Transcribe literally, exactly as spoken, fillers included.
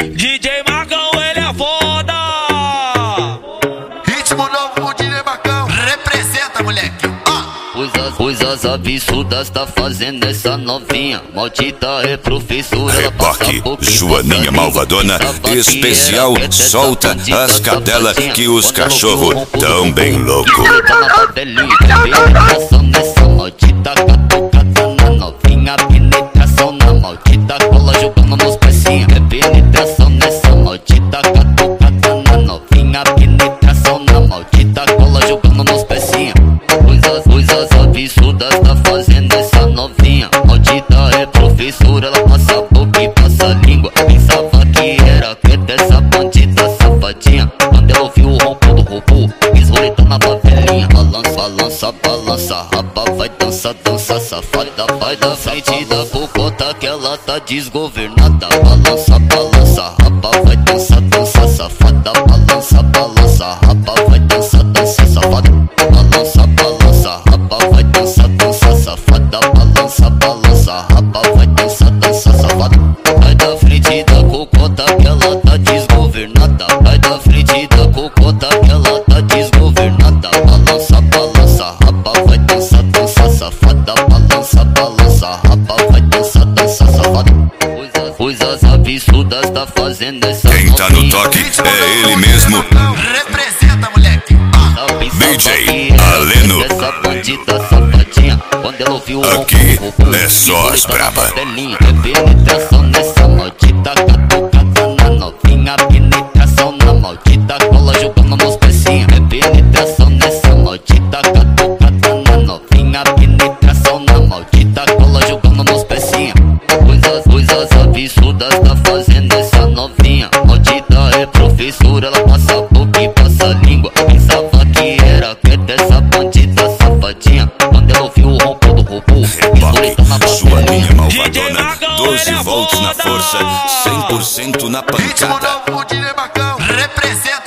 D J Marcão, ele é foda. Ritmo novo, D J Marcão. Representa, moleque. Coisas, coisas absurdas tá fazendo essa novinha. Maldita é professora. Reboque, Joaninha Malvadona. Especial, solta as cadelas que os cachorros tão bem louco. Penetração nessa maldita catucada na novinha. Penetração na maldita cola jogando nos pecinhos. Penetração nessa maldita catucada na novinha. Penetração na maldita cola jogando nos pecinhos. Coisas, coisas absurdas tá fazendo essa novinha. Maldita é professora, ela passa a boca e passa a língua. Pensava que era quieta essa bandida safadinha. Quando ela ouviu o ronco do robô, esroleta na favelinha. Balança, balança, balança, rapa, vai dança, dança, safada. Vai da frente da cocota que ela tá desgovernada. Balança, balança, rapa, vai dança, dança, safada. Balança, balança, rapa, vai dança, dança, safada. Balança, balança, rapa, vai dança, dança, safada. Balança, balança, rapa, vai dança, dança, safada. Vai da frente da cocota que ela tá desgovernada. Vai da frente da cocota que ela tá desgovernada. Balança, balança, rapa, vai dança, dança, safada. Balança, balança, rapa, vai dança, dança, safada. Coisas, coisas absurdas tá fazendo essa novinha. Quem tá no toque é ele mesmo. Representa, moleque. D J Aleno. Essa bandida safadinha. Quando ela ouviu o Aqui é só as braba. Penetração nessa maldita catucada na novinha. Penetração na maldita cola jogando nos pecinhos. Penetração nessa maldita catucada na novinha. Penetração na maldita cola jogando nos pecinhos. Coisas, coisas absurdas tá fazendo essa novinha. Maldita é professora, ela passa a boca e passa a língua. Pensava que era quieta essa bandida safadinha. Quando ela ouviu o ronco do robô, esroleta na Joaninha Malvadona. doze volts na força, cem por cento na Ritmo pancada. novo, D J Marcão. Representa.